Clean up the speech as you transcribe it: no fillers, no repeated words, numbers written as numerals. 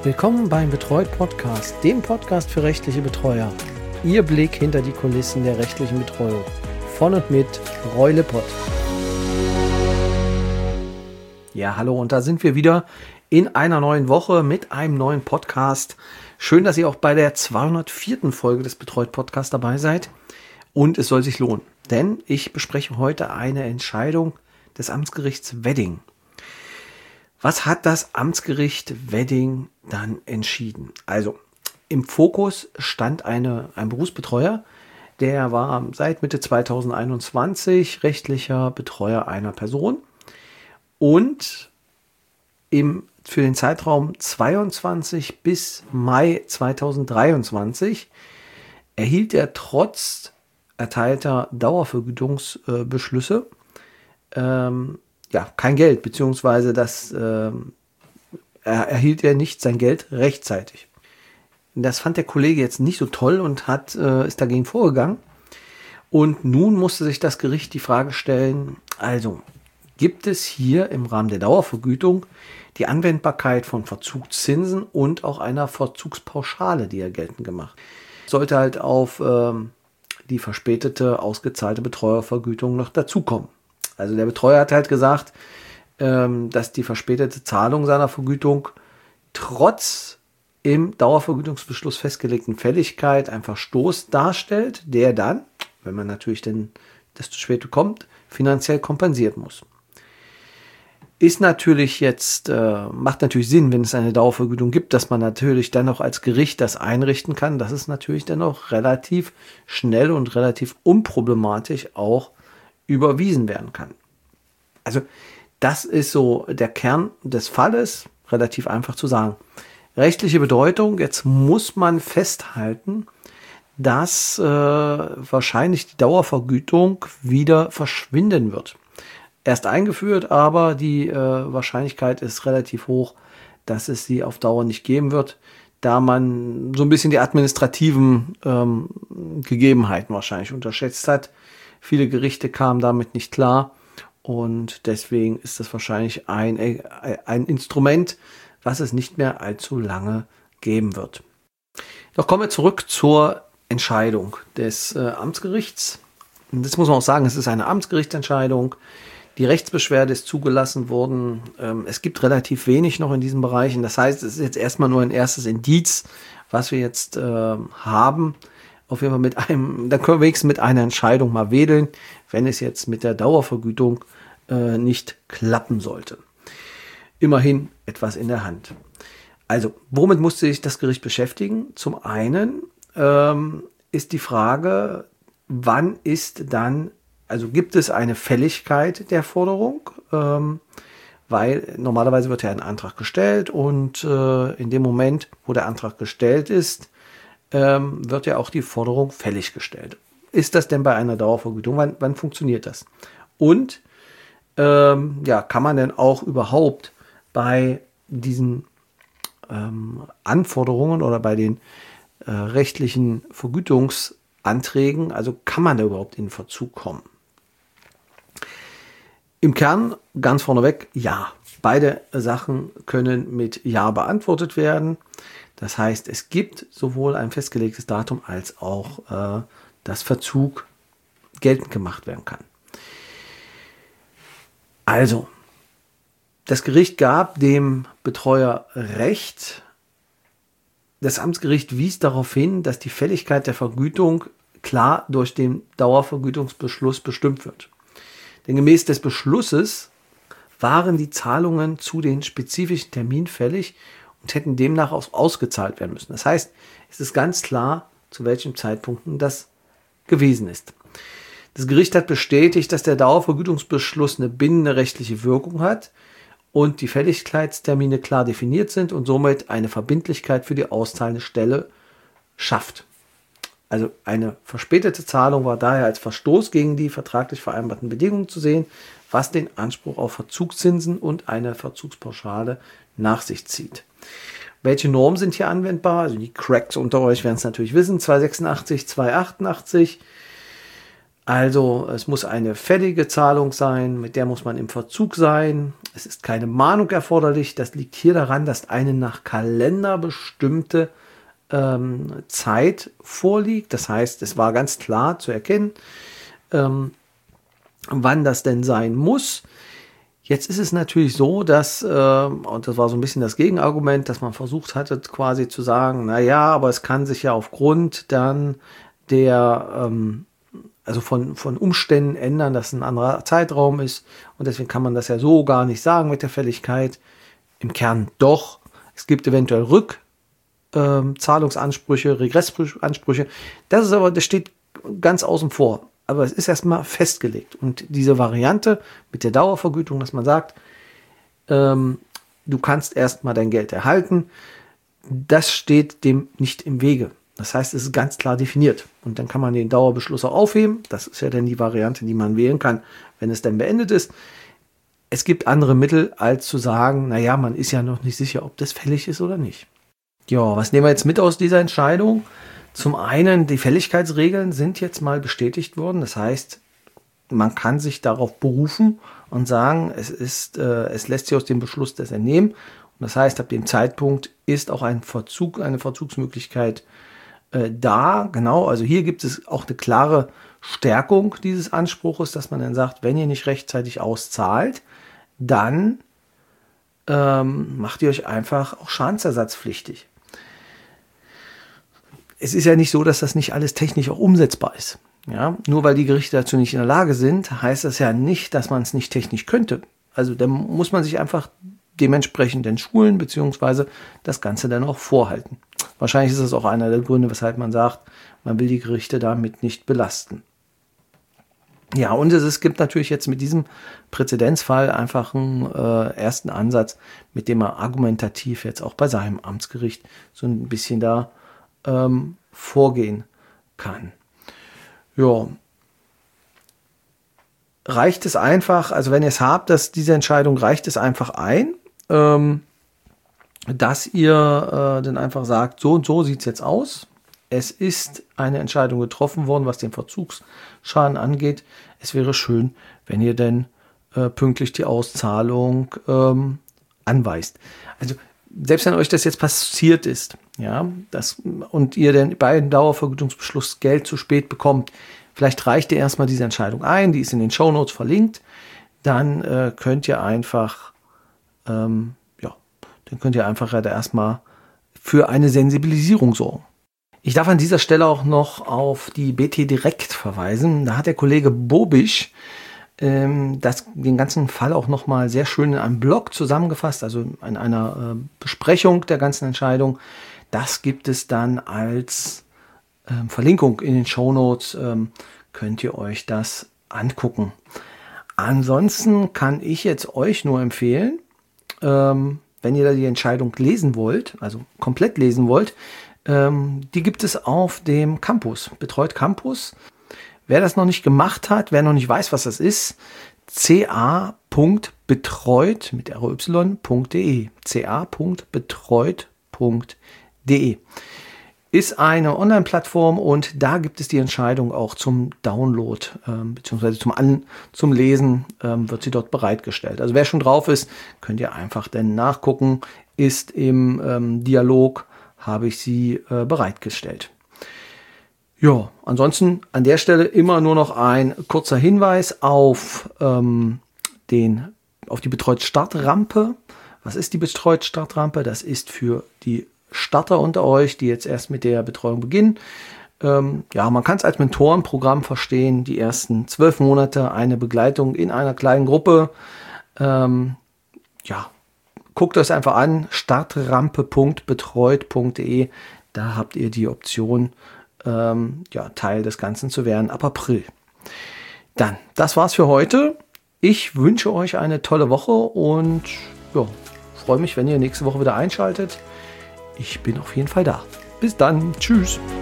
Willkommen beim Betreut Podcast, dem Podcast für rechtliche Betreuer. Ihr Blick hinter die Kulissen der rechtlichen Betreuung. Von und mit Roy Lippert. Ja, hallo, und da sind wir wieder in einer neuen Woche mit einem neuen Podcast. Schön, dass ihr auch bei der 204. Folge des Betreut Podcasts dabei seid. Und es soll sich lohnen, denn ich bespreche heute eine Entscheidung des Amtsgerichts Wedding. Was hat das Amtsgericht Wedding dann entschieden? Also im Fokus stand ein Berufsbetreuer, der war seit Mitte 2021 rechtlicher Betreuer einer Person und für den Zeitraum 22 bis Mai 2023 erhielt er trotz erteilter Dauervergütungsbeschlüsse kein Geld, beziehungsweise erhielt er nicht sein Geld rechtzeitig. Das fand der Kollege jetzt nicht so toll und ist dagegen vorgegangen. Und nun musste sich das Gericht die Frage stellen, also gibt es hier im Rahmen der Dauervergütung die Anwendbarkeit von Verzugszinsen und auch einer Verzugspauschale, die er geltend gemacht. Sollte halt auf die verspätete, ausgezahlte Betreuervergütung noch dazukommen. Also der Betreuer hat halt gesagt, dass die verspätete Zahlung seiner Vergütung trotz im Dauervergütungsbeschluss festgelegten Fälligkeit ein Verstoß darstellt, der dann, wenn man natürlich denn das zu spät bekommt, finanziell kompensiert muss. Ist natürlich macht natürlich Sinn, wenn es eine Dauervergütung gibt, dass man natürlich dann auch als Gericht das einrichten kann, dass es natürlich dann auch relativ schnell und relativ unproblematisch auch überwiesen werden kann. Also das ist so der Kern des Falles, relativ einfach zu sagen. Rechtliche Bedeutung, jetzt muss man festhalten, dass wahrscheinlich die Dauervergütung wieder verschwinden wird. Erst eingeführt, aber die Wahrscheinlichkeit ist relativ hoch, dass es sie auf Dauer nicht geben wird, da man so ein bisschen die administrativen Gegebenheiten wahrscheinlich unterschätzt hat. Viele Gerichte kamen damit nicht klar und deswegen ist das wahrscheinlich ein Instrument, was es nicht mehr allzu lange geben wird. Doch kommen wir zurück zur Entscheidung des Amtsgerichts. Und das muss man auch sagen, es ist eine Amtsgerichtsentscheidung. Die Rechtsbeschwerde ist zugelassen worden. Es gibt relativ wenig noch in diesen Bereichen. Das heißt, es ist jetzt erstmal nur ein erstes Indiz, was wir jetzt haben. Auf jeden Fall dann können wir wenigstens mit einer Entscheidung mal wedeln, wenn es jetzt mit der Dauervergütung nicht klappen sollte. Immerhin etwas in der Hand. Also, womit musste sich das Gericht beschäftigen? Zum einen ist die Frage, gibt es eine Fälligkeit der Forderung? Weil normalerweise wird ja ein Antrag gestellt und in dem Moment, wo der Antrag gestellt ist, wird ja auch die Forderung fällig gestellt. Ist das denn bei einer Dauervergütung? Wann funktioniert das? Und kann man denn auch überhaupt bei diesen Anforderungen oder bei den rechtlichen Vergütungsanträgen, also kann man da überhaupt in Verzug kommen? Im Kern, ganz vorneweg, ja. Beide Sachen können mit Ja beantwortet werden. Das heißt, es gibt sowohl ein festgelegtes Datum als auch, dass Verzug geltend gemacht werden kann. Also, das Gericht gab dem Betreuer Recht. Das Amtsgericht wies darauf hin, dass die Fälligkeit der Vergütung klar durch den Dauervergütungsbeschluss bestimmt wird. Denn gemäß des Beschlusses waren die Zahlungen zu den spezifischen Terminen fällig und hätten demnach auch ausgezahlt werden müssen. Das heißt, es ist ganz klar, zu welchen Zeitpunkten das gewesen ist. Das Gericht hat bestätigt, dass der Dauervergütungsbeschluss eine bindende rechtliche Wirkung hat und die Fälligkeitstermine klar definiert sind und somit eine Verbindlichkeit für die auszahlende Stelle schafft. Also eine verspätete Zahlung war daher als Verstoß gegen die vertraglich vereinbarten Bedingungen zu sehen, was den Anspruch auf Verzugszinsen und eine Verzugspauschale nach sich zieht. Welche Normen sind hier anwendbar? Also die Cracks unter euch werden es natürlich wissen, 286, 288. Also es muss eine fällige Zahlung sein, mit der muss man im Verzug sein. Es ist keine Mahnung erforderlich. Das liegt hier daran, dass eine nach Kalender bestimmte Zeit vorliegt. Das heißt, es war ganz klar zu erkennen, wann das denn sein muss. Jetzt ist es natürlich so, dass, und das war so ein bisschen das Gegenargument, dass man versucht hatte, quasi zu sagen, naja, aber es kann sich ja aufgrund dann also von Umständen ändern, dass ein anderer Zeitraum ist. Und deswegen kann man das ja so gar nicht sagen mit der Fälligkeit. Im Kern doch. Es gibt eventuell Zahlungsansprüche, Regressansprüche. Das steht ganz außen vor. Aber es ist erstmal festgelegt. Und diese Variante mit der Dauervergütung, dass man sagt, du kannst erstmal dein Geld erhalten, das steht dem nicht im Wege. Das heißt, es ist ganz klar definiert. Und dann kann man den Dauerbeschluss auch aufheben. Das ist ja dann die Variante, die man wählen kann, wenn es dann beendet ist. Es gibt andere Mittel, als zu sagen, naja, man ist ja noch nicht sicher, ob das fällig ist oder nicht. Ja, was nehmen wir jetzt mit aus dieser Entscheidung? Zum einen, die Fälligkeitsregeln sind jetzt mal bestätigt worden. Das heißt, man kann sich darauf berufen und sagen, es lässt sich aus dem Beschluss das entnehmen. Und das heißt, ab dem Zeitpunkt ist auch eine Verzugsmöglichkeit da. Genau, also hier gibt es auch eine klare Stärkung dieses Anspruches, dass man dann sagt, wenn ihr nicht rechtzeitig auszahlt, dann macht ihr euch einfach auch schadensersatzpflichtig. Es ist ja nicht so, dass das nicht alles technisch auch umsetzbar ist. Ja? Nur weil die Gerichte dazu nicht in der Lage sind, heißt das ja nicht, dass man es nicht technisch könnte. Also da muss man sich einfach dementsprechend dann schulen, beziehungsweise das Ganze dann auch vorhalten. Wahrscheinlich ist das auch einer der Gründe, weshalb man sagt, man will die Gerichte damit nicht belasten. Ja, und es gibt natürlich jetzt mit diesem Präzedenzfall einfach einen ersten Ansatz, mit dem er argumentativ jetzt auch bei seinem Amtsgericht so ein bisschen da vorgehen kann. Ja. Reicht es einfach, also wenn ihr es habt, dass diese Entscheidung, reicht es einfach ein, dass ihr dann einfach sagt, so und so sieht es jetzt aus. Es ist eine Entscheidung getroffen worden, was den Verzugsschaden angeht. Es wäre schön, wenn ihr denn pünktlich die Auszahlung anweist. Also selbst wenn euch das jetzt passiert ist, ja, und ihr dann bei dem Dauervergütungsbeschluss Geld zu spät bekommt, vielleicht reicht ihr erstmal diese Entscheidung ein, die ist in den Shownotes verlinkt, dann könnt ihr einfach, dann könnt ihr einfach da erstmal für eine Sensibilisierung sorgen. Ich darf an dieser Stelle auch noch auf die BT Direkt verweisen. Da hat der Kollege Bobisch den ganzen Fall auch nochmal sehr schön in einem Blog zusammengefasst, also in einer Besprechung der ganzen Entscheidung. Das gibt es dann als Verlinkung in den Shownotes, könnt ihr euch das angucken. Ansonsten kann ich jetzt euch nur empfehlen, wenn ihr da die Entscheidung lesen wollt, also komplett lesen wollt, die gibt es auf dem Campus, Betreut Campus. Wer das noch nicht gemacht hat, wer noch nicht weiß, was das ist, ca.betreut mit ry.de. ca.betreut.de ist eine Online-Plattform und da gibt es die Entscheidung auch zum Download beziehungsweise zum Lesen wird sie dort bereitgestellt. Also wer schon drauf ist, könnt ihr einfach dann nachgucken, ist im Dialog, habe ich sie bereitgestellt. Ja, ansonsten an der Stelle immer nur noch ein kurzer Hinweis auf die Betreut-Startrampe. Was ist die Betreut-Startrampe? Das ist für die Starter unter euch, die jetzt erst mit der Betreuung beginnen. Man kann es als Mentorenprogramm verstehen. Die ersten 12 Monate eine Begleitung in einer kleinen Gruppe. Guckt euch einfach an, startrampe.betreut.de. Da habt ihr die Option, Teil des Ganzen zu werden ab April. Dann, das war's für heute. Ich wünsche euch eine tolle Woche und freue mich, wenn ihr nächste Woche wieder einschaltet. Ich bin auf jeden Fall da. Bis dann. Tschüss.